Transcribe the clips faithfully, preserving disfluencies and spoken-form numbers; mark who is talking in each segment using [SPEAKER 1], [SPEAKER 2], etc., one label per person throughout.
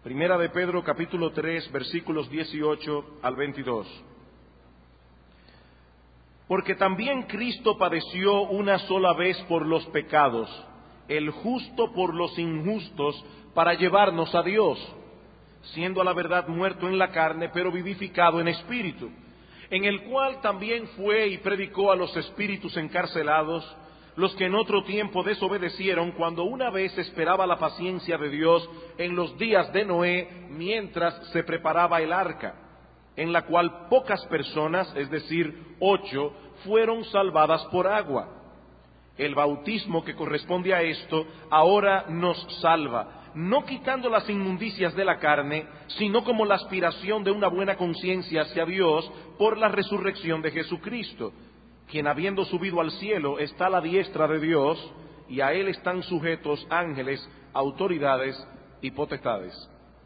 [SPEAKER 1] Primera de Pedro, capítulo tres, versículos dieciocho al veintidós. Porque también Cristo padeció una sola vez por los pecados, el justo por los injustos, para llevarnos a Dios, siendo a la verdad muerto en la carne, pero vivificado en espíritu, en el cual también fue y predicó a los espíritus encarcelados, los que en otro tiempo desobedecieron, cuando una vez esperaba la paciencia de Dios en los días de Noé, mientras se preparaba el arca, en la cual pocas personas, es decir, ocho, fueron salvadas por agua. El bautismo que corresponde a esto ahora nos salva, no quitando las inmundicias de la carne, sino como la aspiración de una buena conciencia hacia Dios por la resurrección de Jesucristo, quien habiendo subido al cielo está a la diestra de Dios, y a él están sujetos ángeles, autoridades y potestades.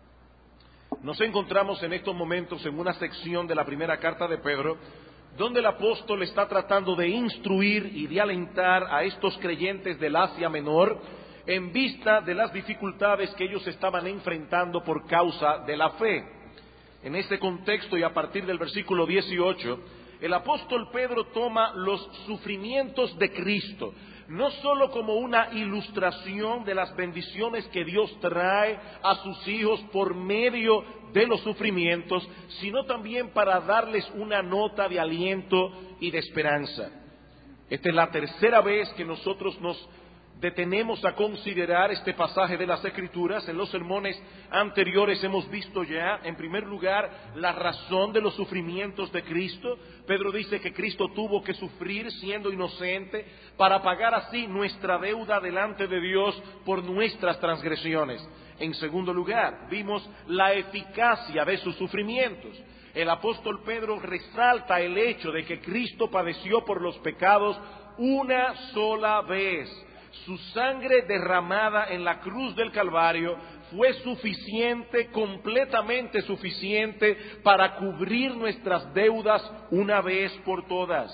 [SPEAKER 1] Nos encontramos en estos momentos en una sección de la primera carta de Pedro, donde el apóstol está tratando de instruir y de alentar a estos creyentes del Asia Menor en vista de las dificultades que ellos estaban enfrentando por causa de la fe. En este contexto y a partir del versículo dieciocho, el apóstol Pedro toma los sufrimientos de Cristo, no solo como una ilustración de las bendiciones que Dios trae a sus hijos por medio de los sufrimientos, sino también para darles una nota de aliento y de esperanza. Esta es la tercera vez que nosotros nos detenemos a considerar este pasaje de las Escrituras. En los sermones anteriores hemos visto ya, en primer lugar, la razón de los sufrimientos de Cristo. Pedro dice que Cristo tuvo que sufrir siendo inocente para pagar así nuestra deuda delante de Dios por nuestras transgresiones. En segundo lugar, vimos la eficacia de sus sufrimientos. El apóstol Pedro resalta el hecho de que Cristo padeció por los pecados una sola vez. Su sangre derramada en la cruz del Calvario fue suficiente, completamente suficiente, para cubrir nuestras deudas una vez por todas.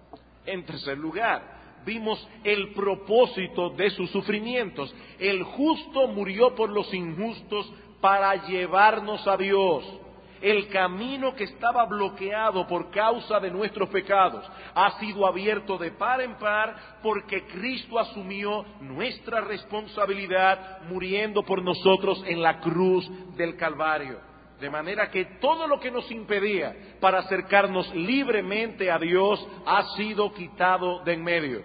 [SPEAKER 1] En tercer lugar, vimos el propósito de sus sufrimientos. El justo murió por los injustos para llevarnos a Dios. El camino que estaba bloqueado por causa de nuestros pecados ha sido abierto de par en par porque Cristo asumió nuestra responsabilidad muriendo por nosotros en la cruz del Calvario. De manera que todo lo que nos impedía para acercarnos libremente a Dios ha sido quitado de en medio.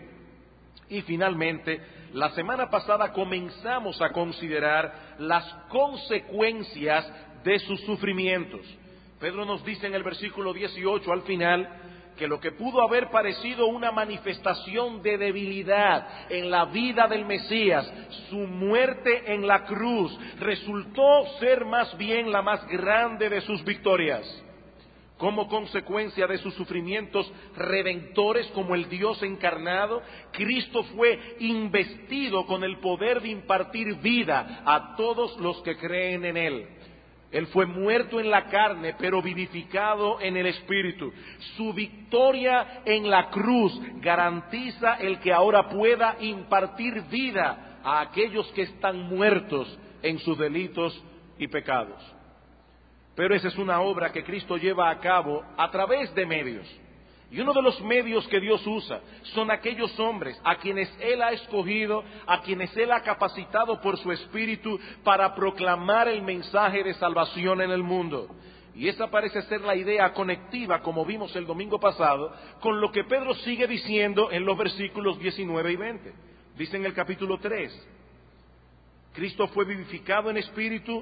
[SPEAKER 1] Y finalmente, la semana pasada comenzamos a considerar las consecuencias de sus sufrimientos. Pedro nos dice en el versículo dieciocho al final que lo que pudo haber parecido una manifestación de debilidad en la vida del Mesías, su muerte en la cruz, resultó ser más bien la más grande de sus victorias. Como consecuencia de sus sufrimientos redentores como el Dios encarnado, Cristo fue investido con el poder de impartir vida a todos los que creen en Él. Él fue muerto en la carne, pero vivificado en el Espíritu. Su victoria en la cruz garantiza el que ahora pueda impartir vida a aquellos que están muertos en sus delitos y pecados. Pero esa es una obra que Cristo lleva a cabo a través de medios. Y uno de los medios que Dios usa son aquellos hombres a quienes Él ha escogido, a quienes Él ha capacitado por su Espíritu para proclamar el mensaje de salvación en el mundo. Y esa parece ser la idea conectiva, como vimos el domingo pasado, con lo que Pedro sigue diciendo en los versículos diecinueve y veinte. Dice en el capítulo tres, Cristo fue vivificado en Espíritu,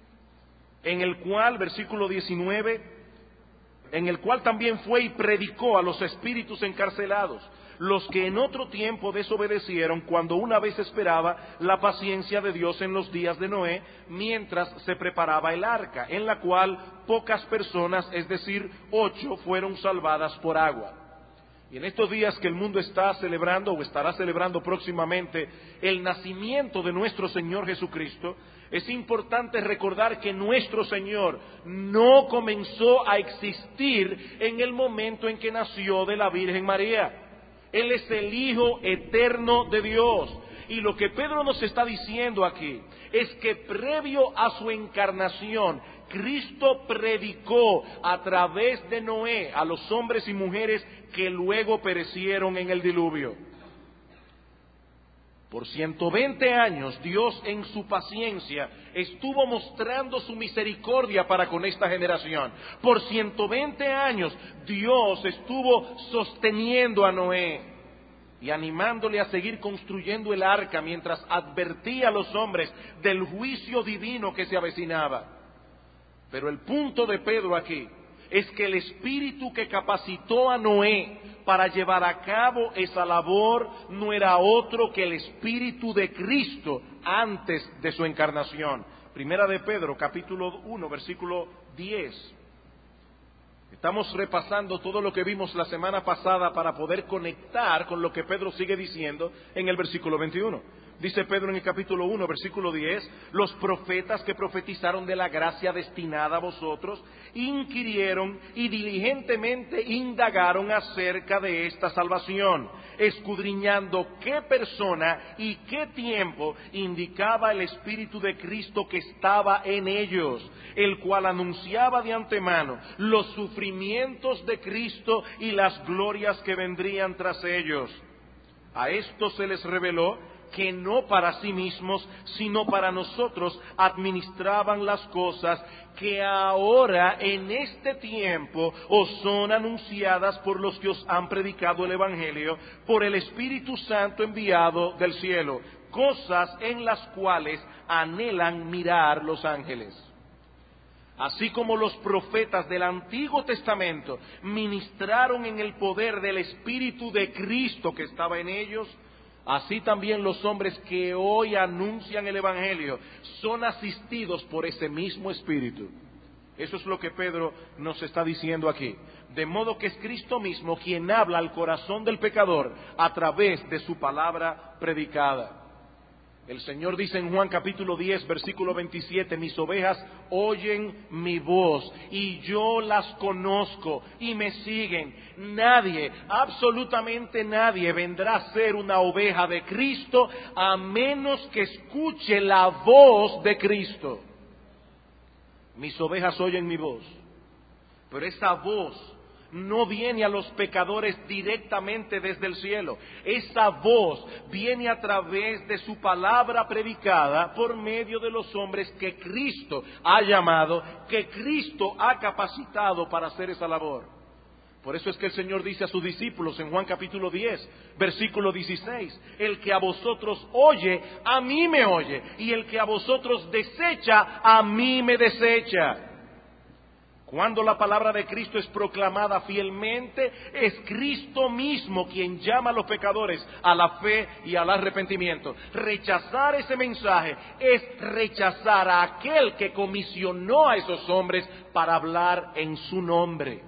[SPEAKER 1] en el cual, versículo diecinueve, en el cual también fue y predicó a los espíritus encarcelados, los que en otro tiempo desobedecieron cuando una vez esperaba la paciencia de Dios en los días de Noé, mientras se preparaba el arca, en la cual pocas personas, es decir, ocho, fueron salvadas por agua. Y en estos días que el mundo está celebrando o estará celebrando próximamente el nacimiento de nuestro Señor Jesucristo, es importante recordar que nuestro Señor no comenzó a existir en el momento en que nació de la Virgen María. Él es el Hijo eterno de Dios. Y lo que Pedro nos está diciendo aquí es que previo a su encarnación, Cristo predicó a través de Noé a los hombres y mujeres que luego perecieron en el diluvio. Por ciento veinte años, Dios en su paciencia estuvo mostrando su misericordia para con esta generación. Por ciento veinte años, Dios estuvo sosteniendo a Noé y animándole a seguir construyendo el arca mientras advertía a los hombres del juicio divino que se avecinaba. Pero el punto de Pedro aquí es que el espíritu que capacitó a Noé para llevar a cabo esa labor no era otro que el espíritu de Cristo antes de su encarnación. Primera de Pedro, capítulo uno, versículo diez. Estamos repasando todo lo que vimos la semana pasada para poder conectar con lo que Pedro sigue diciendo en el versículo veintiuno. Dice Pedro en el capítulo uno, versículo diez, los profetas que profetizaron de la gracia destinada a vosotros, inquirieron y diligentemente indagaron acerca de esta salvación, escudriñando qué persona y qué tiempo indicaba el Espíritu de Cristo que estaba en ellos, el cual anunciaba de antemano los sufrimientos de Cristo y las glorias que vendrían tras ellos. A esto se les reveló que no para sí mismos, sino para nosotros administraban las cosas que ahora en este tiempo os son anunciadas por los que os han predicado el Evangelio, por el Espíritu Santo enviado del cielo, cosas en las cuales anhelan mirar los ángeles. Así como los profetas del Antiguo Testamento ministraron en el poder del Espíritu de Cristo que estaba en ellos, así también los hombres que hoy anuncian el Evangelio son asistidos por ese mismo Espíritu. Eso es lo que Pedro nos está diciendo aquí. De modo que es Cristo mismo quien habla al corazón del pecador a través de su palabra predicada. El Señor dice en Juan capítulo diez, versículo veintisiete, mis ovejas oyen mi voz y yo las conozco y me siguen. Nadie, absolutamente nadie vendrá a ser una oveja de Cristo a menos que escuche la voz de Cristo. Mis ovejas oyen mi voz, pero esa voz no viene a los pecadores directamente desde el cielo. Esa voz viene a través de su palabra predicada por medio de los hombres que Cristo ha llamado, que Cristo ha capacitado para hacer esa labor. Por eso es que el Señor dice a sus discípulos en Juan capítulo diez, versículo dieciséis, el que a vosotros oye, a mí me oye, y el que a vosotros desecha, a mí me desecha. Cuando la palabra de Cristo es proclamada fielmente, es Cristo mismo quien llama a los pecadores a la fe y al arrepentimiento. Rechazar ese mensaje es rechazar a aquel que comisionó a esos hombres para hablar en su nombre.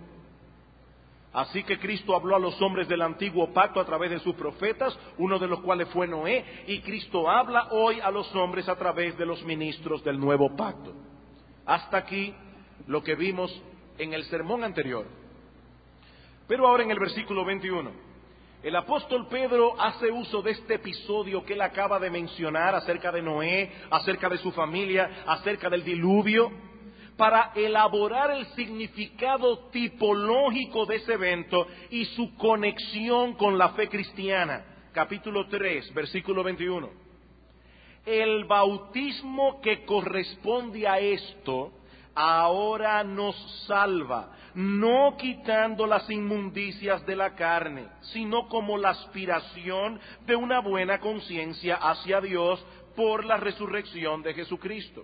[SPEAKER 1] Así que Cristo habló a los hombres del antiguo pacto a través de sus profetas, uno de los cuales fue Noé, y Cristo habla hoy a los hombres a través de los ministros del nuevo pacto. Hasta aquí lo que vimos en el sermón anterior. Pero ahora en el versículo veintiuno, el apóstol Pedro hace uso de este episodio que él acaba de mencionar acerca de Noé, acerca de su familia, acerca del diluvio, para elaborar el significado tipológico de ese evento y su conexión con la fe cristiana. Capítulo tres, versículo veintiuno. El bautismo que corresponde a esto ahora nos salva, no quitando las inmundicias de la carne, sino como la aspiración de una buena conciencia hacia Dios por la resurrección de Jesucristo.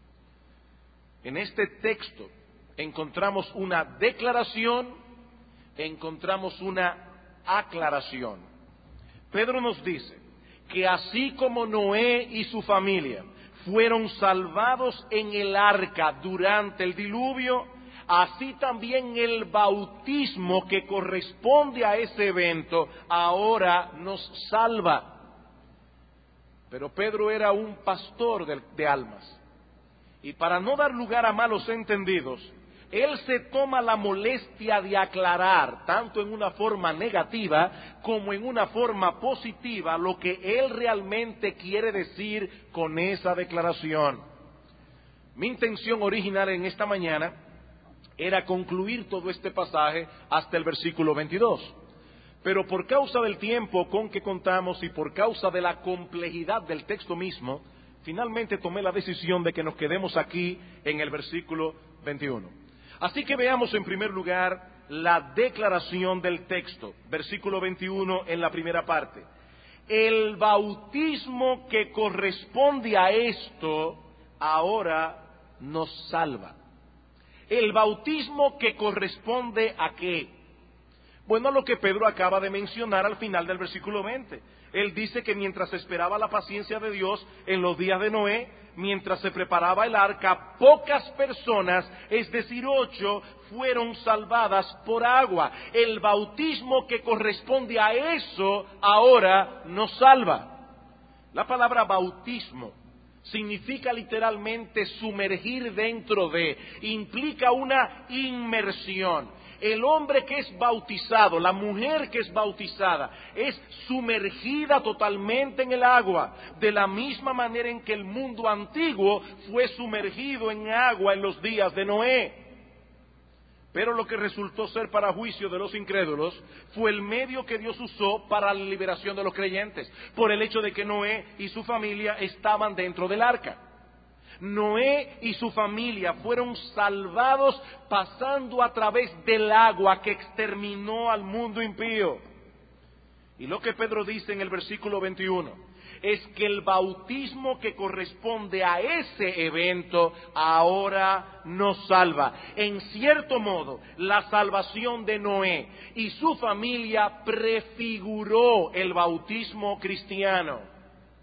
[SPEAKER 1] En este texto encontramos una declaración, encontramos una aclaración. Pedro nos dice que así como Noé y su familia fueron salvados en el arca durante el diluvio, así también el bautismo que corresponde a ese evento ahora nos salva. Pero Pedro era un pastor de, de almas, y para no dar lugar a malos entendidos, Él se toma la molestia de aclarar, tanto en una forma negativa como en una forma positiva, lo que Él realmente quiere decir con esa declaración. Mi intención original en esta mañana era concluir todo este pasaje hasta el versículo veintidós. Pero por causa del tiempo con que contamos y por causa de la complejidad del texto mismo, finalmente tomé la decisión de que nos quedemos aquí en el versículo veintiuno. Así que veamos en primer lugar la declaración del texto, versículo veintiuno en la primera parte. El bautismo que corresponde a esto ahora nos salva. El bautismo que corresponde a qué? Bueno, a lo que Pedro acaba de mencionar al final del versículo veinte. Él dice que mientras esperaba la paciencia de Dios en los días de Noé, mientras se preparaba el arca, pocas personas, es decir, ocho, fueron salvadas por agua. El bautismo que corresponde a eso ahora nos salva. La palabra bautismo significa literalmente sumergir dentro de, implica una inmersión. El hombre que es bautizado, la mujer que es bautizada, es sumergida totalmente en el agua, de la misma manera en que el mundo antiguo fue sumergido en agua en los días de Noé. Pero lo que resultó ser para juicio de los incrédulos fue el medio que Dios usó para la liberación de los creyentes, por el hecho de que Noé y su familia estaban dentro del arca. Noé y su familia fueron salvados pasando a través del agua que exterminó al mundo impío. Y lo que Pedro dice en el versículo veintiuno es que el bautismo que corresponde a ese evento ahora nos salva. En cierto modo, la salvación de Noé y su familia prefiguró el bautismo cristiano.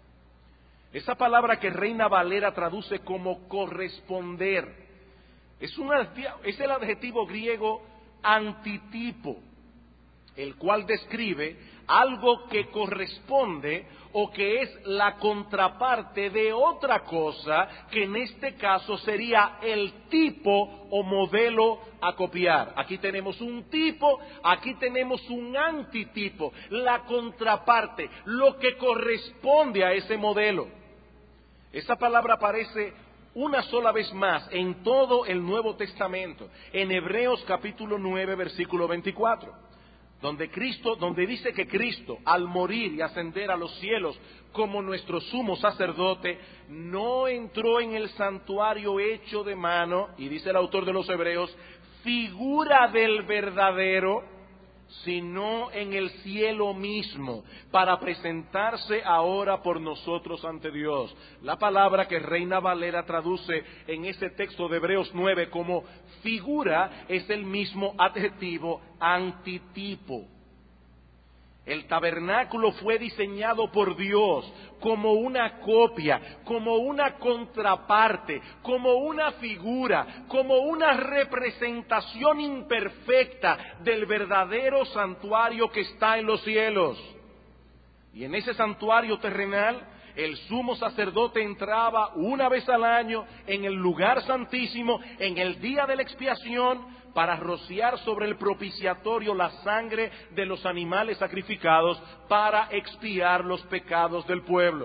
[SPEAKER 1] Esa palabra que Reina Valera traduce como corresponder, es, un, es el adjetivo griego antitipo, el cual describe algo que corresponde o que es la contraparte de otra cosa, que en este caso sería el tipo o modelo a copiar. Aquí tenemos un tipo, aquí tenemos un antitipo, la contraparte, lo que corresponde a ese modelo. Esa palabra aparece una sola vez más en todo el Nuevo Testamento, en Hebreos capítulo nueve, versículo veinticuatro, donde Cristo, donde dice que Cristo, al morir y ascender a los cielos como nuestro sumo sacerdote, no entró en el santuario hecho de mano, y dice el autor de los Hebreos, figura del verdadero, sino en el cielo mismo, para presentarse ahora por nosotros ante Dios. La palabra que Reina Valera traduce en ese texto de Hebreos nueve como figura es el mismo adjetivo antitipo. El tabernáculo fue diseñado por Dios como una copia, como una contraparte, como una figura, como una representación imperfecta del verdadero santuario que está en los cielos. Y en ese santuario terrenal, el sumo sacerdote entraba una vez al año en el lugar santísimo, en el día de la expiación, para rociar sobre el propiciatorio la sangre de los animales sacrificados para expiar los pecados del pueblo.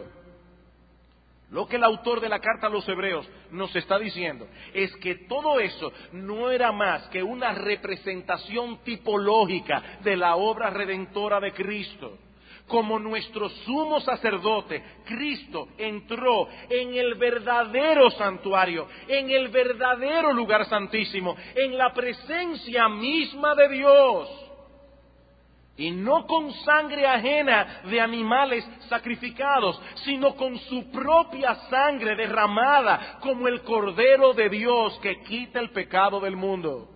[SPEAKER 1] Lo que el autor de la carta a los Hebreos nos está diciendo es que todo eso no era más que una representación tipológica de la obra redentora de Cristo. Como nuestro sumo sacerdote, Cristo entró en el verdadero santuario, en el verdadero lugar santísimo, en la presencia misma de Dios. Y no con sangre ajena de animales sacrificados, sino con su propia sangre derramada como el Cordero de Dios que quita el pecado del mundo.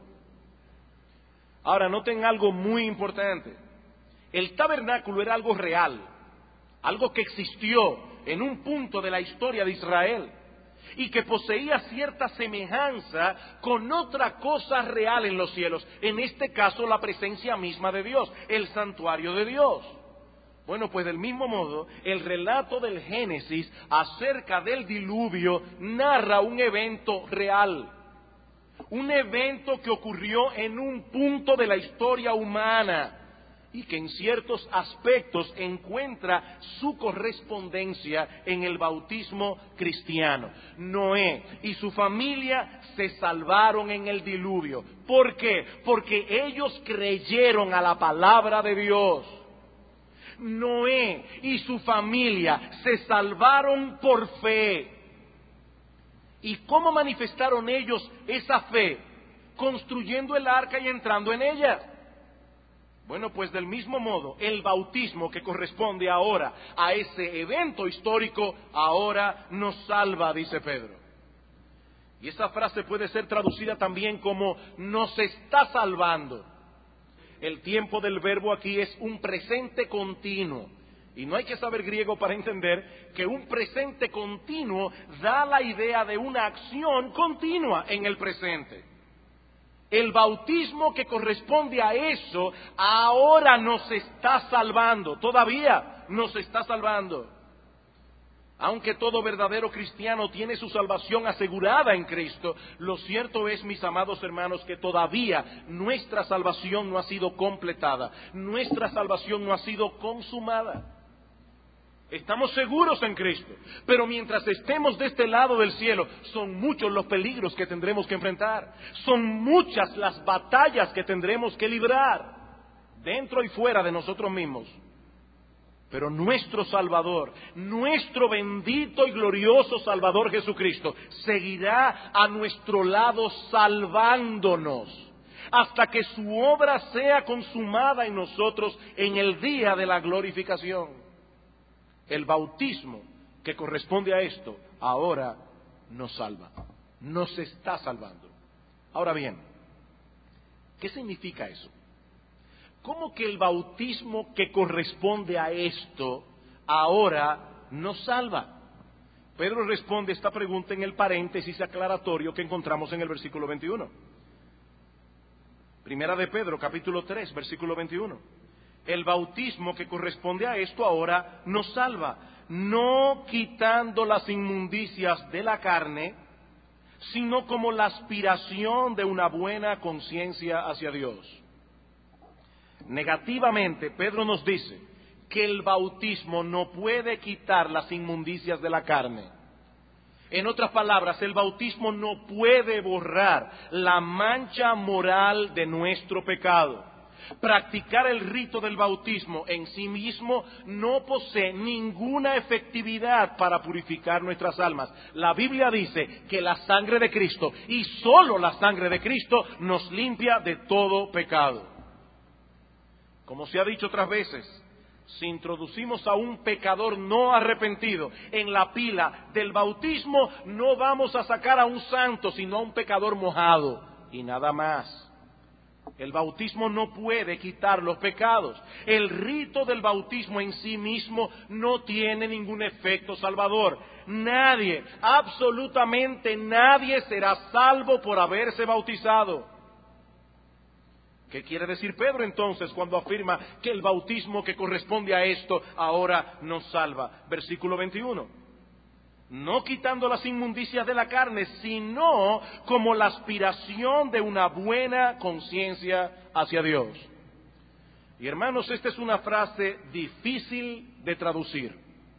[SPEAKER 1] Ahora, noten algo muy importante. El tabernáculo era algo real, algo que existió en un punto de la historia de Israel y que poseía cierta semejanza con otra cosa real en los cielos, en este caso la presencia misma de Dios, el santuario de Dios. Bueno, pues del mismo modo, el relato del Génesis acerca del diluvio narra un evento real. un evento que ocurrió en un punto de la historia humana y que en ciertos aspectos encuentra su correspondencia en el bautismo cristiano. Noé y su familia se salvaron en el diluvio. ¿Por qué? Porque ellos creyeron a la palabra de Dios. Noé y su familia se salvaron por fe. ¿Y cómo manifestaron ellos esa fe? Construyendo el arca y entrando en ella. Bueno, pues del mismo modo, el bautismo que corresponde ahora a ese evento histórico, ahora nos salva, dice Pedro. Y esa frase puede ser traducida también como nos está salvando. El tiempo del verbo aquí es un presente continuo. Y no hay que saber griego para entender que un presente continuo da la idea de una acción continua en el presente. El bautismo que corresponde a eso ahora nos está salvando, todavía nos está salvando. Aunque todo verdadero cristiano tiene su salvación asegurada en Cristo, lo cierto es, mis amados hermanos, que todavía nuestra salvación no ha sido completada, nuestra salvación no ha sido consumada. Estamos seguros en Cristo, pero mientras estemos de este lado del cielo, son muchos los peligros que tendremos que enfrentar, son muchas las batallas que tendremos que librar, dentro y fuera de nosotros mismos. Pero nuestro Salvador, nuestro bendito y glorioso Salvador Jesucristo, seguirá a nuestro lado salvándonos, hasta que su obra sea consumada en nosotros en el día de la glorificación. El bautismo que corresponde a esto ahora nos salva, nos está salvando. Ahora bien, ¿qué significa eso? ¿Cómo que el bautismo que corresponde a esto ahora nos salva? Pedro responde esta pregunta en el paréntesis aclaratorio que encontramos en el versículo veintiuno. Primera de Pedro, capítulo tres, versículo veintiuno. El bautismo que corresponde a esto ahora nos salva, no quitando las inmundicias de la carne, sino como la aspiración de una buena conciencia hacia Dios. Negativamente, Pedro nos dice que el bautismo no puede quitar las inmundicias de la carne. En otras palabras, el bautismo no puede borrar la mancha moral de nuestro pecado. Practicar el rito del bautismo en sí mismo no posee ninguna efectividad para purificar nuestras almas. La Biblia dice que la sangre de Cristo, y solo la sangre de Cristo, nos limpia de todo pecado. Como se ha dicho otras veces, si introducimos a un pecador no arrepentido en la pila del bautismo, no vamos a sacar a un santo, sino a un pecador mojado, y nada más. El bautismo no puede quitar los pecados. El rito del bautismo en sí mismo no tiene ningún efecto salvador. Nadie, absolutamente nadie será salvo por haberse bautizado. ¿Qué quiere decir Pedro entonces cuando afirma que el bautismo que corresponde a esto ahora nos salva? Versículo veintiuno. No quitando las inmundicias de la carne, sino como la aspiración de una buena conciencia hacia Dios. Y hermanos, esta es una frase difícil de traducir.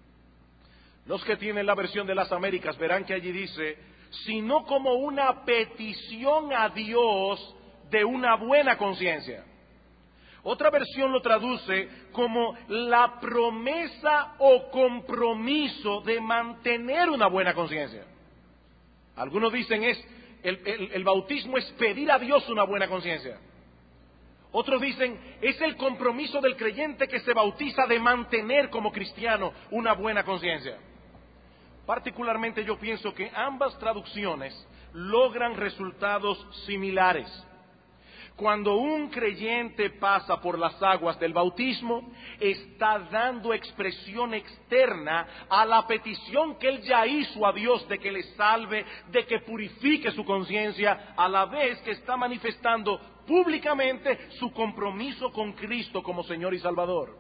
[SPEAKER 1] Los que tienen la versión de las Américas verán que allí dice, sino como una petición a Dios de una buena conciencia. Otra versión lo traduce como la promesa o compromiso de mantener una buena conciencia. Algunos dicen es el, el, el bautismo es pedir a Dios una buena conciencia. Otros dicen es el compromiso del creyente que se bautiza de mantener como cristiano una buena conciencia. Particularmente yo pienso que ambas traducciones logran resultados similares. Cuando un creyente pasa por las aguas del bautismo, está dando expresión externa a la petición que él ya hizo a Dios de que le salve, de que purifique su conciencia, a la vez que está manifestando públicamente su compromiso con Cristo como Señor y Salvador.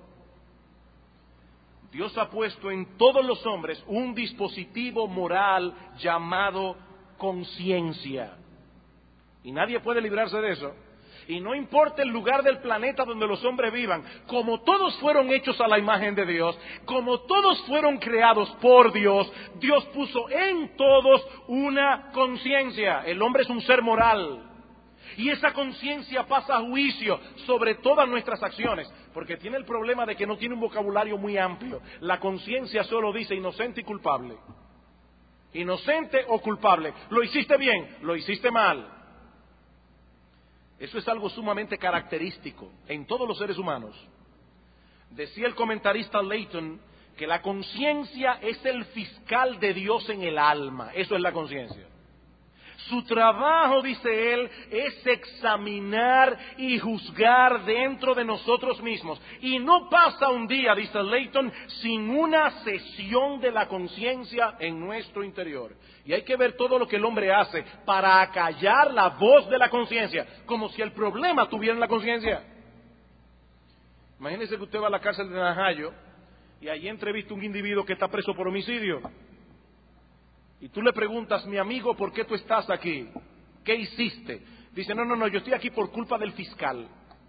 [SPEAKER 1] Dios ha puesto en todos los hombres un dispositivo moral llamado conciencia. Y nadie puede librarse de eso. Y no importa el lugar del planeta donde los hombres vivan, como todos fueron hechos a la imagen de Dios, como todos fueron creados por Dios, Dios puso en todos una conciencia. El hombre es un ser moral. Y esa conciencia pasa a juicio sobre todas nuestras acciones, porque tiene el problema de que no tiene un vocabulario muy amplio. La conciencia solo dice inocente y culpable. Inocente o culpable. Lo hiciste bien, lo hiciste mal. Eso es algo sumamente característico en todos los seres humanos. Decía el comentarista Layton que la conciencia es el fiscal de Dios en el alma. Eso es la conciencia. Su trabajo, dice él, es examinar y juzgar dentro de nosotros mismos. Y no pasa un día, dice Layton, sin una sesión de la conciencia en nuestro interior. Y hay que ver todo lo que el hombre hace para acallar la voz de la conciencia, como si el problema tuviera en la conciencia. Imagínese que usted va a la cárcel de Najayo y allí entrevista a un individuo que está preso por homicidio. Y tú le preguntas, mi amigo, ¿por qué tú estás aquí? ¿Qué hiciste? Dice, no, no, no, yo estoy aquí por culpa del fiscal.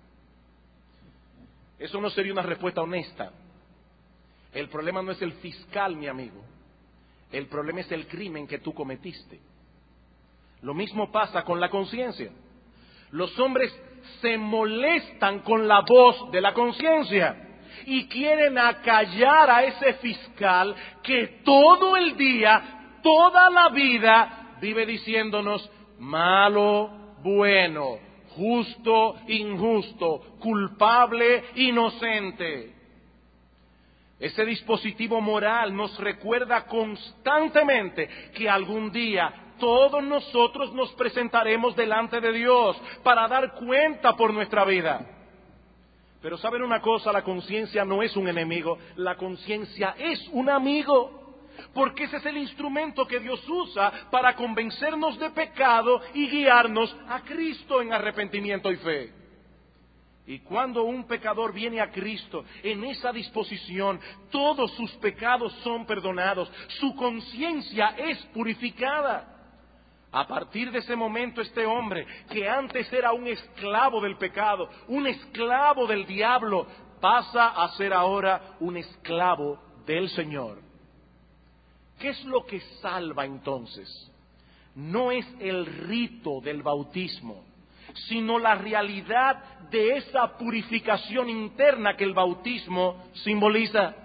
[SPEAKER 1] Eso no sería una respuesta honesta. El problema no es el fiscal, mi amigo. El problema es el crimen que tú cometiste. Lo mismo pasa con la conciencia. Los hombres se molestan con la voz de la conciencia y quieren acallar a ese fiscal que todo el día, toda la vida vive diciéndonos malo, bueno, justo, injusto, culpable, inocente. Ese dispositivo moral nos recuerda constantemente que algún día todos nosotros nos presentaremos delante de Dios para dar cuenta por nuestra vida. Pero ¿saben una cosa? La conciencia no es un enemigo, la conciencia es un amigo. Porque ese es el instrumento que Dios usa para convencernos de pecado y guiarnos a Cristo en arrepentimiento y fe. Y cuando un pecador viene a Cristo en esa disposición, todos sus pecados son perdonados, su conciencia es purificada. A partir de ese momento, este hombre, que antes era un esclavo del pecado, un esclavo del diablo, pasa a ser ahora un esclavo del Señor. ¿Qué es lo que salva entonces? No es el rito del bautismo, sino la realidad de esa purificación interna que el bautismo simboliza.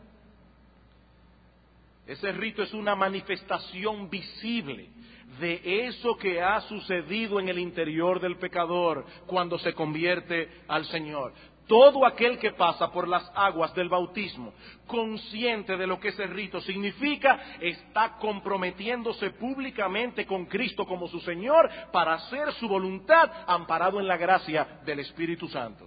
[SPEAKER 1] Ese rito es una manifestación visible de eso que ha sucedido en el interior del pecador cuando se convierte al Señor. Todo aquel que pasa por las aguas del bautismo, consciente de lo que ese rito significa, está comprometiéndose públicamente con Cristo como su Señor para hacer su voluntad, amparado en la gracia del Espíritu Santo.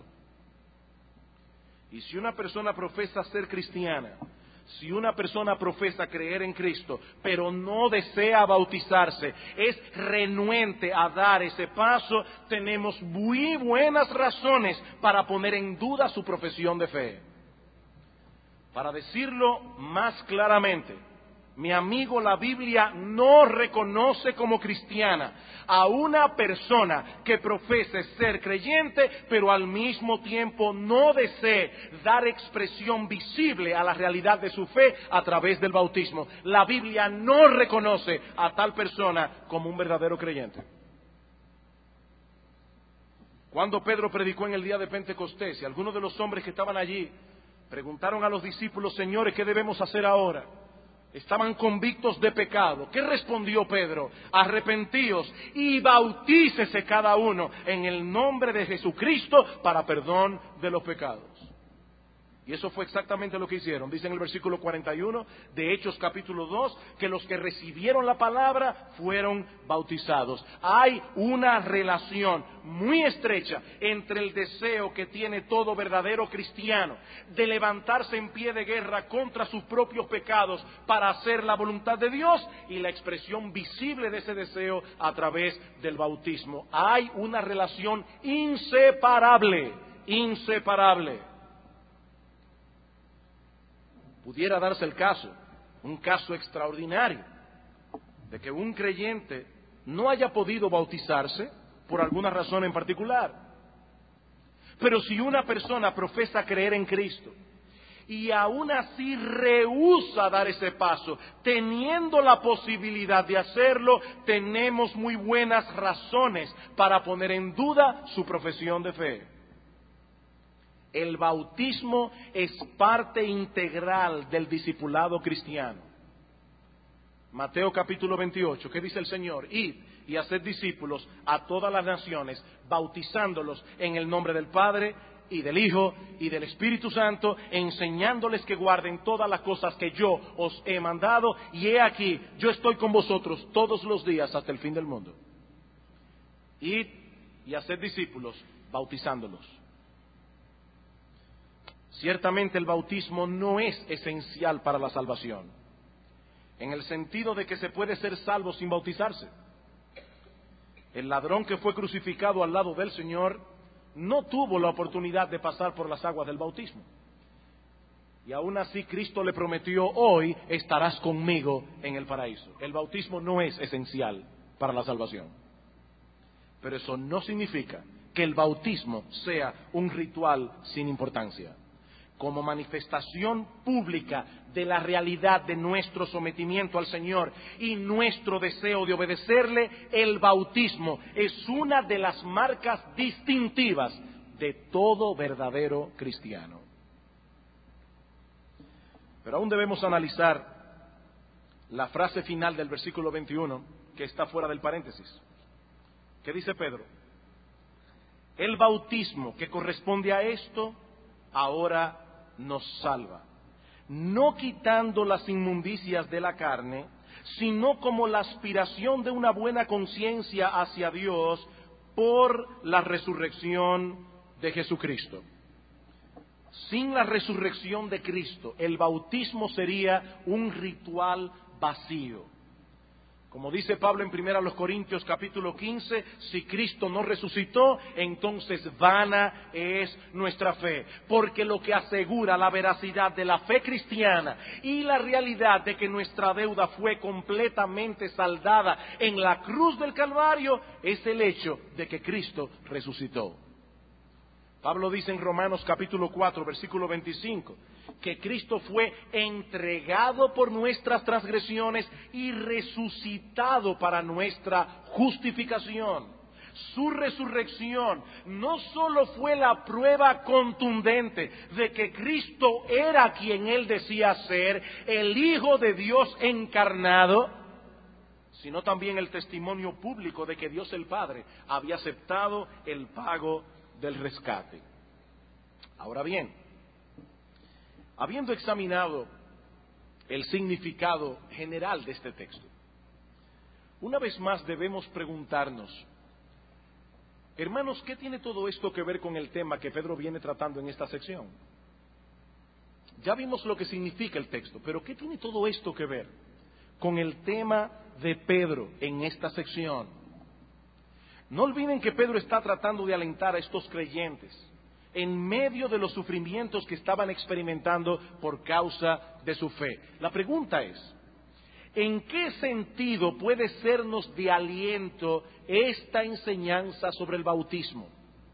[SPEAKER 1] Y si una persona profesa ser cristiana, si una persona profesa creer en Cristo, pero no desea bautizarse, es renuente a dar ese paso, tenemos muy buenas razones para poner en duda su profesión de fe. Para decirlo más claramente, mi amigo, la Biblia no reconoce como cristiana a una persona que profese ser creyente, pero al mismo tiempo no desee dar expresión visible a la realidad de su fe a través del bautismo. La Biblia no reconoce a tal persona como un verdadero creyente. Cuando Pedro predicó en el día de Pentecostés, y algunos de los hombres que estaban allí preguntaron a los discípulos, señores, ¿qué debemos hacer ahora? Estaban convictos de pecado. ¿Qué respondió Pedro? Arrepentíos y bautícese cada uno en el nombre de Jesucristo para perdón de los pecados. Y eso fue exactamente lo que hicieron. Dice en el versículo cuarenta y uno de Hechos capítulo dos, que los que recibieron la palabra fueron bautizados. Hay una relación muy estrecha entre el deseo que tiene todo verdadero cristiano de levantarse en pie de guerra contra sus propios pecados para hacer la voluntad de Dios y la expresión visible de ese deseo a través del bautismo. Hay una relación inseparable, inseparable. Pudiera darse el caso, un caso extraordinario, de que un creyente no haya podido bautizarse por alguna razón en particular. Pero si una persona profesa creer en Cristo y aún así rehúsa dar ese paso, teniendo la posibilidad de hacerlo, tenemos muy buenas razones para poner en duda su profesión de fe. El bautismo es parte integral del discipulado cristiano. Mateo capítulo veintiocho, ¿qué dice el Señor? Id y haced discípulos a todas las naciones, bautizándolos en el nombre del Padre y del Hijo y del Espíritu Santo, enseñándoles que guarden todas las cosas que yo os he mandado, y he aquí, yo estoy con vosotros todos los días hasta el fin del mundo. Id y haced discípulos, bautizándolos. Ciertamente el bautismo no es esencial para la salvación, en el sentido de que se puede ser salvo sin bautizarse. El ladrón que fue crucificado al lado del Señor no tuvo la oportunidad de pasar por las aguas del bautismo. Y aún así Cristo le prometió: hoy estarás conmigo en el paraíso. El bautismo no es esencial para la salvación. Pero eso no significa que el bautismo sea un ritual sin importancia. Como manifestación pública de la realidad de nuestro sometimiento al Señor y nuestro deseo de obedecerle, el bautismo es una de las marcas distintivas de todo verdadero cristiano. Pero aún debemos analizar la frase final del versículo veintiuno, que está fuera del paréntesis. ¿Qué dice Pedro? El bautismo que corresponde a esto ahora nos salva, no quitando las inmundicias de la carne, sino como la aspiración de una buena conciencia hacia Dios por la resurrección de Jesucristo. Sin la resurrección de Cristo, el bautismo sería un ritual vacío. Como dice Pablo en primera a los Corintios capítulo quince, si Cristo no resucitó, entonces vana es nuestra fe. Porque lo que asegura la veracidad de la fe cristiana y la realidad de que nuestra deuda fue completamente saldada en la cruz del Calvario es el hecho de que Cristo resucitó. Pablo dice en Romanos capítulo cuatro, versículo veinticinco, que Cristo fue entregado por nuestras transgresiones y resucitado para nuestra justificación. Su resurrección no solo fue la prueba contundente de que Cristo era quien Él decía ser, el Hijo de Dios encarnado, sino también el testimonio público de que Dios el Padre había aceptado el pago del rescate. Ahora bien, habiendo examinado el significado general de este texto, una vez más debemos preguntarnos, hermanos, ¿qué tiene todo esto que ver con el tema que Pedro viene tratando en esta sección? Ya vimos lo que significa el texto, pero ¿qué tiene todo esto que ver con el tema de Pedro en esta sección? No olviden que Pedro está tratando de alentar a estos creyentes en medio de los sufrimientos que estaban experimentando por causa de su fe. La pregunta es, ¿en qué sentido puede sernos de aliento esta enseñanza sobre el bautismo?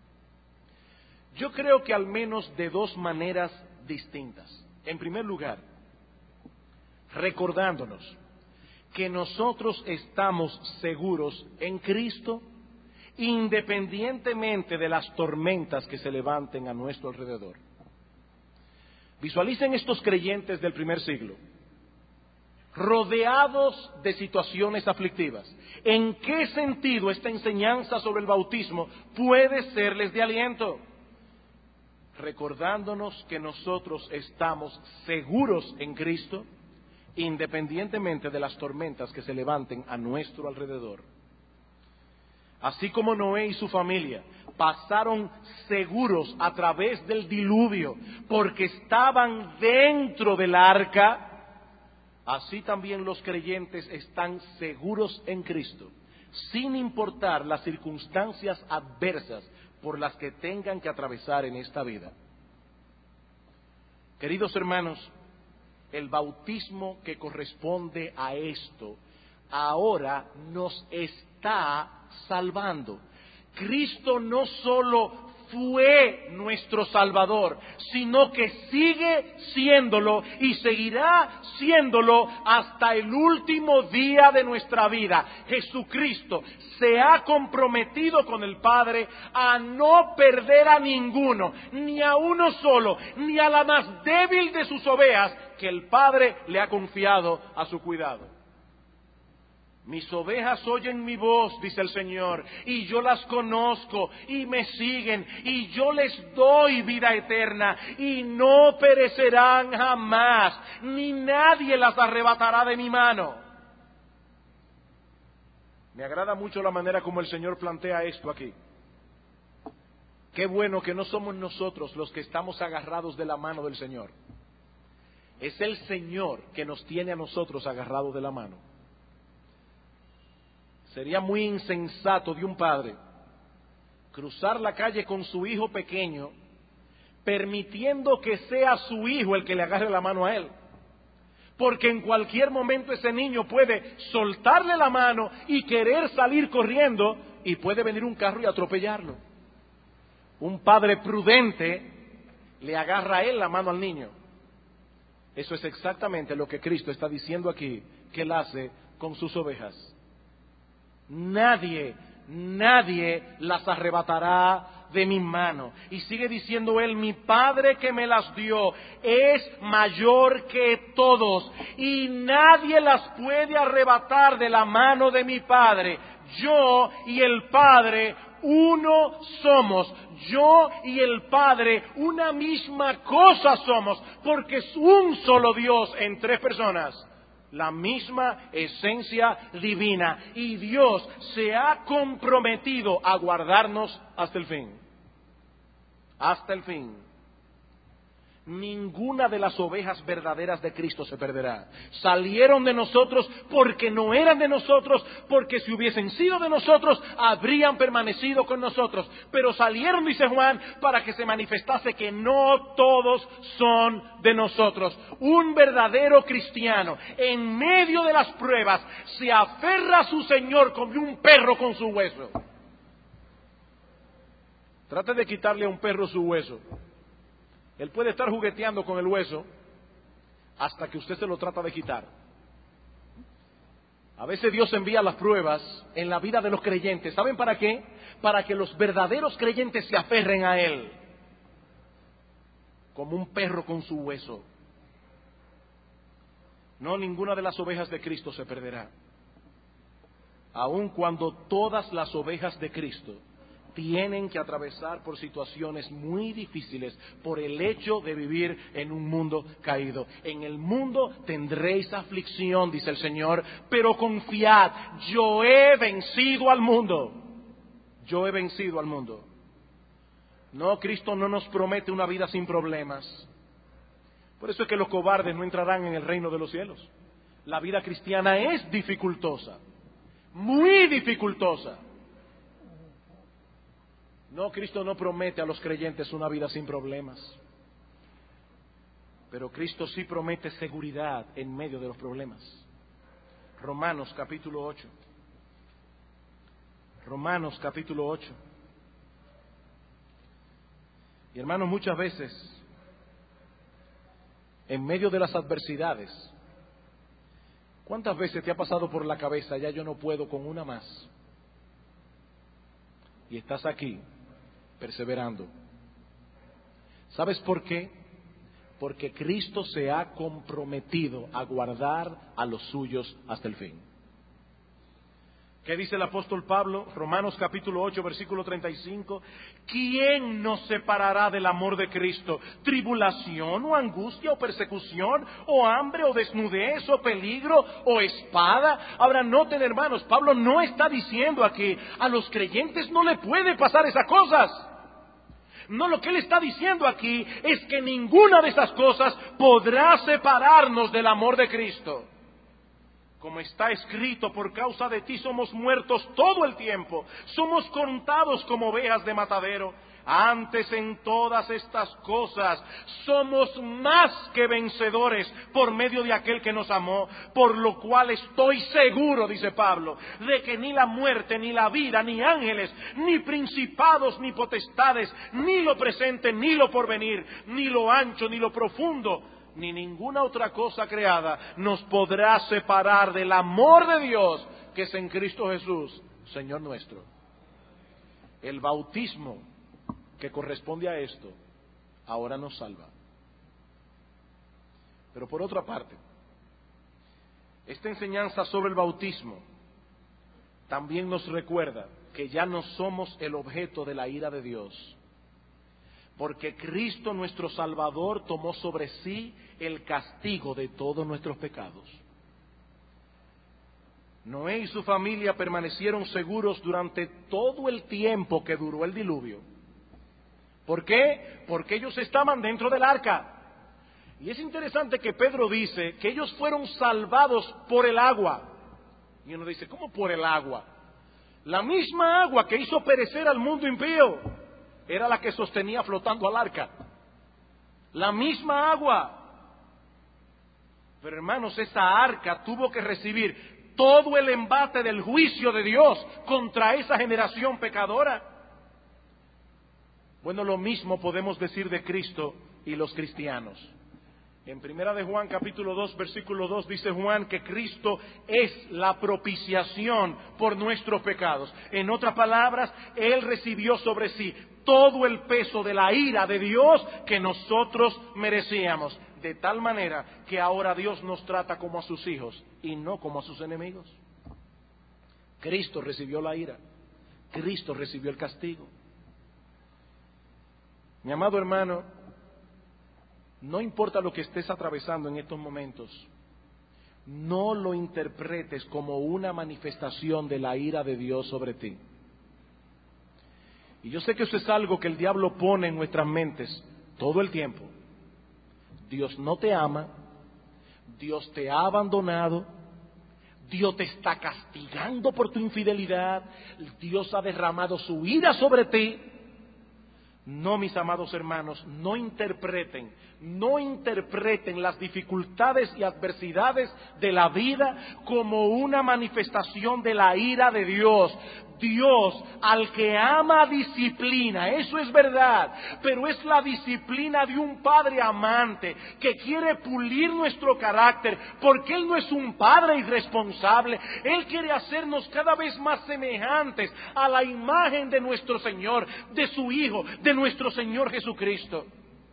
[SPEAKER 1] Yo creo que al menos de dos maneras distintas. En primer lugar, recordándonos que nosotros estamos seguros en Cristo, independientemente de las tormentas que se levanten a nuestro alrededor. Visualicen estos creyentes del primer siglo, rodeados de situaciones aflictivas. ¿En qué sentido esta enseñanza sobre el bautismo puede serles de aliento? Recordándonos que nosotros estamos seguros en Cristo, independientemente de las tormentas que se levanten a nuestro alrededor. Así como Noé y su familia pasaron seguros a través del diluvio porque estaban dentro del arca, así también los creyentes están seguros en Cristo, sin importar las circunstancias adversas por las que tengan que atravesar en esta vida. Queridos hermanos, el bautismo que corresponde a esto ahora nos está salvando. Cristo no solo fue nuestro Salvador, sino que sigue siéndolo y seguirá siéndolo hasta el último día de nuestra vida. Jesucristo se ha comprometido con el Padre a no perder a ninguno, ni a uno solo, ni a la más débil de sus ovejas que el Padre le ha confiado a su cuidado. Mis ovejas oyen mi voz, dice el Señor, y yo las conozco, y me siguen, y yo les doy vida eterna, y no perecerán jamás, ni nadie las arrebatará de mi mano. Me agrada mucho la manera como el Señor plantea esto aquí. Qué bueno que no somos nosotros los que estamos agarrados de la mano del Señor. Es el Señor que nos tiene a nosotros agarrados de la mano. Sería muy insensato de un padre cruzar la calle con su hijo pequeño, permitiendo que sea su hijo el que le agarre la mano a él. Porque en cualquier momento ese niño puede soltarle la mano y querer salir corriendo, y puede venir un carro y atropellarlo. Un padre prudente le agarra a él la mano al niño. Eso es exactamente lo que Cristo está diciendo aquí, que él hace con sus ovejas. Nadie, nadie las arrebatará de mi mano. Y sigue diciendo él, mi Padre que me las dio es mayor que todos, y nadie las puede arrebatar de la mano de mi Padre. Yo y el Padre uno somos. Yo y el Padre una misma cosa somos, porque es un solo Dios en tres personas. La misma esencia divina, y Dios se ha comprometido a guardarnos hasta el fin. Hasta el fin. Ninguna de las ovejas verdaderas de Cristo se perderá. Salieron de nosotros porque no eran de nosotros, porque si hubiesen sido de nosotros, habrían permanecido con nosotros. Pero salieron, dice Juan, para que se manifestase que no todos son de nosotros. Un verdadero cristiano, en medio de las pruebas, se aferra a su Señor como un perro con su hueso. Trate de quitarle a un perro su hueso. Él puede estar jugueteando con el hueso hasta que usted se lo trata de quitar. A veces Dios envía las pruebas en la vida de los creyentes. ¿Saben para qué? Para que los verdaderos creyentes se aferren a Él. Como un perro con su hueso. No, ninguna de las ovejas de Cristo se perderá. Aun cuando todas las ovejas de Cristo tienen que atravesar por situaciones muy difíciles por el hecho de vivir en un mundo caído. En el mundo tendréis aflicción, dice el Señor, pero confiad, yo he vencido al mundo. Yo he vencido al mundo. No, Cristo no nos promete una vida sin problemas. Por eso es que los cobardes no entrarán en el reino de los cielos. La vida cristiana es dificultosa, muy dificultosa. No, Cristo no promete a los creyentes una vida sin problemas. Pero Cristo sí promete seguridad en medio de los problemas. Romanos capítulo ocho. Romanos capítulo ocho. Y hermanos, muchas veces, en medio de las adversidades, ¿cuántas veces te ha pasado por la cabeza, ya yo no puedo con una más? Y estás aquí, perseverando. ¿Sabes por qué? Porque Cristo se ha comprometido a guardar a los suyos hasta el fin. ¿Qué dice el apóstol Pablo? Romanos capítulo ocho, versículo treinta y cinco. ¿Quién nos separará del amor de Cristo? ¿Tribulación o angustia o persecución o hambre o desnudez o peligro o espada? Ahora noten, hermanos, Pablo no está diciendo aquí a los creyentes no le puede pasar esas cosas. No, lo que él está diciendo aquí es que ninguna de esas cosas podrá separarnos del amor de Cristo. Como está escrito, por causa de ti somos muertos todo el tiempo, somos contados como ovejas de matadero. Antes en todas estas cosas somos más que vencedores por medio de aquel que nos amó, por lo cual estoy seguro, dice Pablo, de que ni la muerte, ni la vida, ni ángeles, ni principados, ni potestades, ni lo presente, ni lo porvenir, ni lo ancho, ni lo profundo, ni ninguna otra cosa creada nos podrá separar del amor de Dios que es en Cristo Jesús, Señor nuestro. El bautismo que corresponde a esto, ahora nos salva. Pero por otra parte, esta enseñanza sobre el bautismo también nos recuerda que ya no somos el objeto de la ira de Dios, porque Cristo nuestro Salvador tomó sobre sí el castigo de todos nuestros pecados. Noé y su familia permanecieron seguros durante todo el tiempo que duró el diluvio. ¿Por qué? Porque ellos estaban dentro del arca. Y es interesante que Pedro dice que ellos fueron salvados por el agua. Y uno dice, ¿cómo por el agua? La misma agua que hizo perecer al mundo impío era la que sostenía flotando al arca. La misma agua. Pero hermanos, esa arca tuvo que recibir todo el embate del juicio de Dios contra esa generación pecadora. Bueno, lo mismo podemos decir de Cristo y los cristianos. En Primera de Juan, capítulo dos, versículo dos, dice Juan que Cristo es la propiciación por nuestros pecados. En otras palabras, Él recibió sobre sí todo el peso de la ira de Dios que nosotros merecíamos. De tal manera que ahora Dios nos trata como a sus hijos y no como a sus enemigos. Cristo recibió la ira. Cristo recibió el castigo. Mi amado hermano, no importa lo que estés atravesando en estos momentos, no lo interpretes como una manifestación de la ira de Dios sobre ti. Y yo sé que eso es algo que el diablo pone en nuestras mentes todo el tiempo. Dios no te ama, Dios te ha abandonado, Dios te está castigando por tu infidelidad, Dios ha derramado su ira sobre ti. No, mis amados hermanos, no interpreten, no interpreten las dificultades y adversidades de la vida como una manifestación de la ira de Dios. Dios, al que ama, disciplina, eso es verdad, pero es la disciplina de un padre amante que quiere pulir nuestro carácter, porque Él no es un padre irresponsable. Él quiere hacernos cada vez más semejantes a la imagen de nuestro Señor, de su Hijo, de nuestro Señor Jesucristo.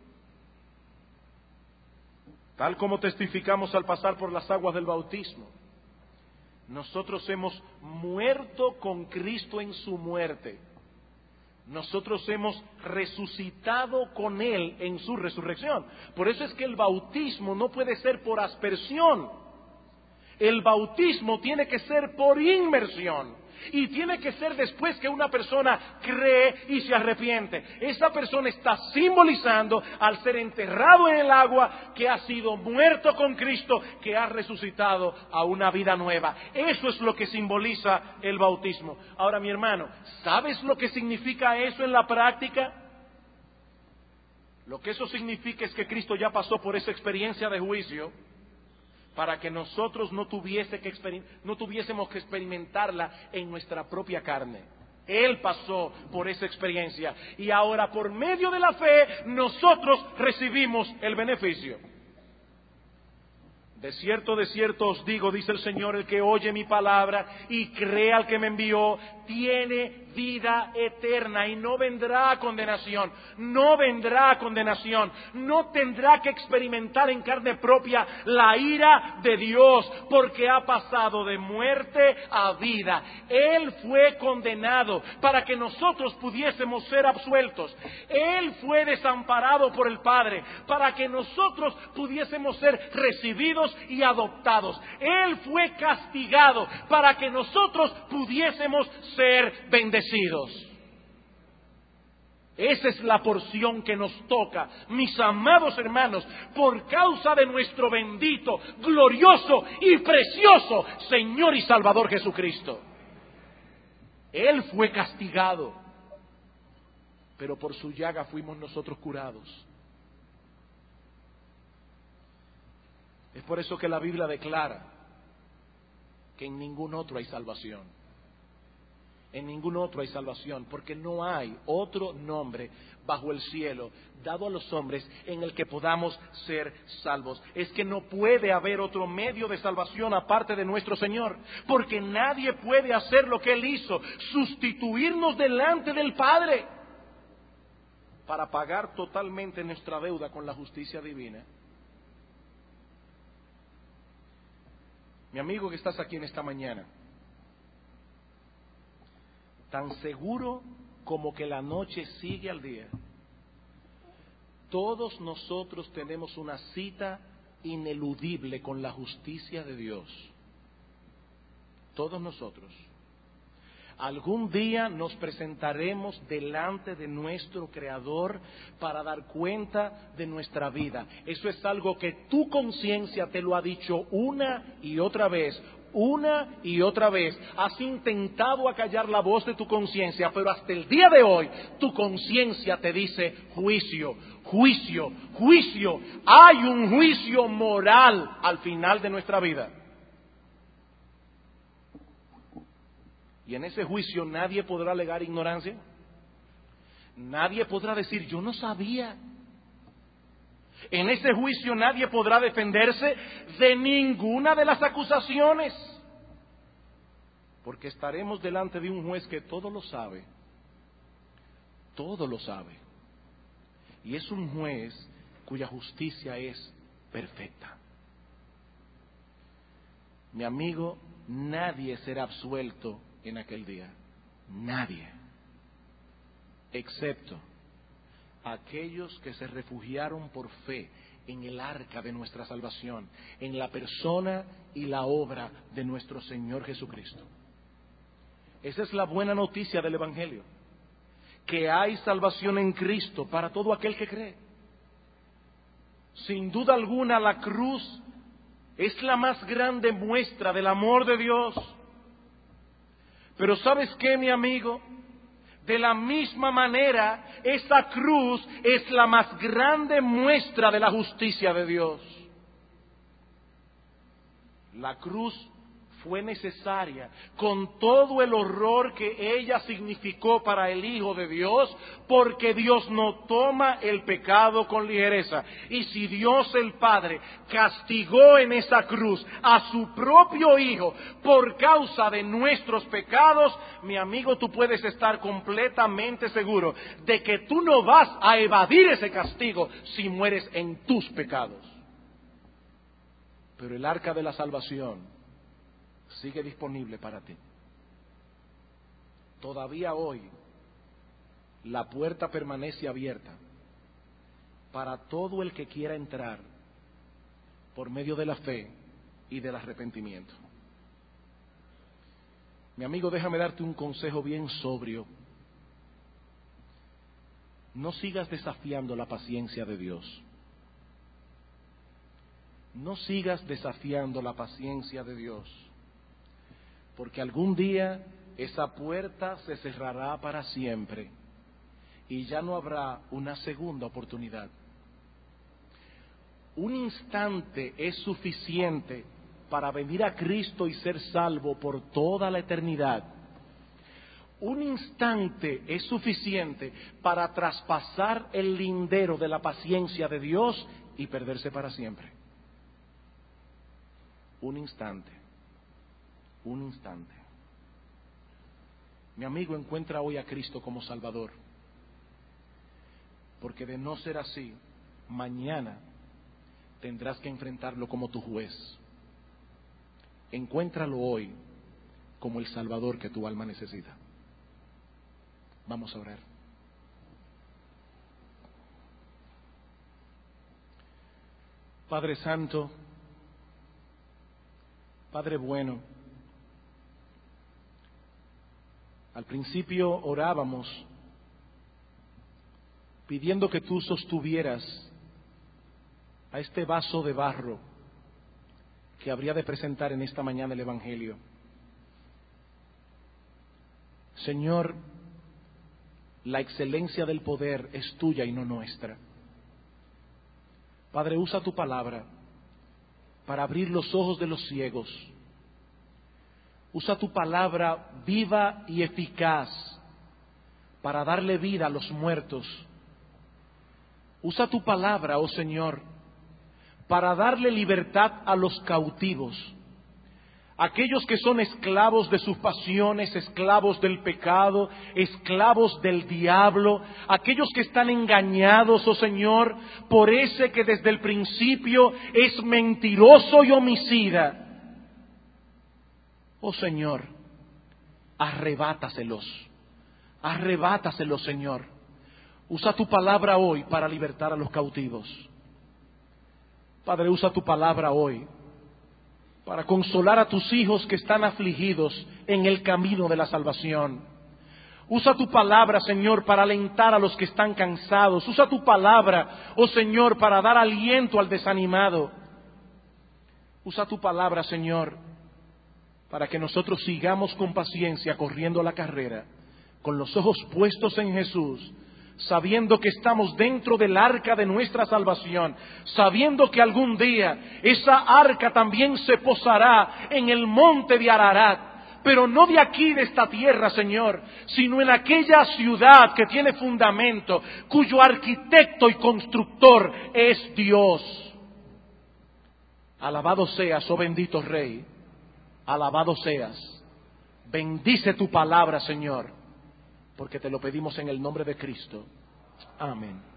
[SPEAKER 1] Tal como testificamos al pasar por las aguas del bautismo, nosotros hemos muerto con Cristo en su muerte. Nosotros hemos resucitado con Él en su resurrección. Por eso es que el bautismo no puede ser por aspersión. El bautismo tiene que ser por inmersión. Y tiene que ser después que una persona cree y se arrepiente. Esa persona está simbolizando, al ser enterrado en el agua, que ha sido muerto con Cristo, que ha resucitado a una vida nueva. Eso es lo que simboliza el bautismo. Ahora, mi hermano, ¿sabes lo que significa eso en la práctica? Lo que eso significa es que Cristo ya pasó por esa experiencia de juicio para que nosotros no, tuviese que experim- no tuviésemos que experimentarla en nuestra propia carne. Él pasó por esa experiencia y ahora por medio de la fe nosotros recibimos el beneficio. De cierto, de cierto os digo, dice el Señor, el que oye mi palabra y cree al que me envió, tiene vida eterna y no vendrá a condenación, no vendrá a condenación, no tendrá que experimentar en carne propia la ira de Dios, porque ha pasado de muerte a vida. Él fue condenado para que nosotros pudiésemos ser absueltos. Él fue desamparado por el Padre para que nosotros pudiésemos ser recibidos y adoptados. Él fue castigado para que nosotros pudiésemos ser bendecidos. Esa es la porción que nos toca, mis amados hermanos, por causa de nuestro bendito, glorioso y precioso Señor y Salvador Jesucristo. Él fue castigado. pero por su llaga fuimos nosotros curados. Es por eso que la Biblia declara que en ningún otro hay salvación. En ningún otro hay salvación, porque no hay otro nombre bajo el cielo dado a los hombres en el que podamos ser salvos. Es que no puede haber otro medio de salvación aparte de nuestro Señor, porque nadie puede hacer lo que Él hizo, sustituirnos delante del Padre para pagar totalmente nuestra deuda con la justicia divina. Mi amigo que estás aquí en esta mañana, tan seguro como que la noche sigue al día, todos nosotros tenemos una cita ineludible con la justicia de Dios. Todos nosotros. Algún día nos presentaremos delante de nuestro Creador para dar cuenta de nuestra vida. Eso es algo que tu conciencia te lo ha dicho una y otra vez. Una y otra vez has intentado acallar la voz de tu conciencia, pero hasta el día de hoy tu conciencia te dice juicio, juicio, juicio. Hay un juicio moral al final de nuestra vida. Y en ese juicio nadie podrá alegar ignorancia. Nadie podrá decir yo no sabía. En ese juicio nadie podrá defenderse de ninguna de las acusaciones, porque estaremos delante de un juez que todo lo sabe, todo lo sabe, y es un juez cuya justicia es perfecta. Mi amigo, nadie será absuelto en aquel día, nadie, excepto aquellos que se refugiaron por fe en el arca de nuestra salvación, en la persona y la obra de nuestro Señor Jesucristo. Esa es la buena noticia del Evangelio, que hay salvación en Cristo para todo aquel que cree. Sin duda alguna, la cruz es la más grande muestra del amor de Dios. Pero ¿sabes qué, mi amigo? De la misma manera, esa cruz es la más grande muestra de la justicia de Dios. La cruz fue necesaria con todo el horror que ella significó para el Hijo de Dios, porque Dios no toma el pecado con ligereza. Y si Dios el Padre castigó en esa cruz a su propio Hijo por causa de nuestros pecados, mi amigo, tú puedes estar completamente seguro de que tú no vas a evadir ese castigo si mueres en tus pecados. Pero el arca de la salvación sigue disponible para ti. Todavía hoy la puerta permanece abierta para todo el que quiera entrar por medio de la fe y del arrepentimiento. Mi amigo, déjame darte un consejo bien sobrio. No sigas desafiando la paciencia de Dios. No sigas desafiando la paciencia de Dios, porque algún día esa puerta se cerrará para siempre y ya no habrá una segunda oportunidad. Un instante es suficiente para venir a Cristo y ser salvo por toda la eternidad. Un instante es suficiente para traspasar el lindero de la paciencia de Dios y perderse para siempre. Un instante, un instante. Mi amigo, encuentra hoy a Cristo como Salvador, porque de no ser así, mañana tendrás que enfrentarlo como tu juez. Encuéntralo hoy como el Salvador que tu alma necesita. Vamos a orar. Padre Santo, Padre bueno, al principio orábamos pidiendo que tú sostuvieras a este vaso de barro que habría de presentar en esta mañana el Evangelio. Señor, la excelencia del poder es tuya y no nuestra. Padre, usa tu palabra para abrir los ojos de los ciegos. Usa tu palabra viva y eficaz para darle vida a los muertos. Usa tu palabra, oh Señor, para darle libertad a los cautivos. Aquellos que son esclavos de sus pasiones, esclavos del pecado, esclavos del diablo, aquellos que están engañados, oh Señor, por ese que desde el principio es mentiroso y homicida. Oh Señor, arrebátaselos, arrebátaselos, Señor. Usa tu palabra hoy para libertar a los cautivos. Padre, usa tu palabra hoy para consolar a tus hijos que están afligidos en el camino de la salvación. Usa tu palabra, Señor, para alentar a los que están cansados. Usa tu palabra, oh Señor, para dar aliento al desanimado. Usa tu palabra, Señor, para que nosotros sigamos con paciencia corriendo la carrera, con los ojos puestos en Jesús, sabiendo que estamos dentro del arca de nuestra salvación, sabiendo que algún día esa arca también se posará en el monte de Ararat, pero no de aquí, de esta tierra, Señor, sino en aquella ciudad que tiene fundamento, cuyo arquitecto y constructor es Dios. Alabado seas, oh bendito Rey, alabado seas. Bendice tu palabra, Señor, porque te lo pedimos en el nombre de Cristo. Amén.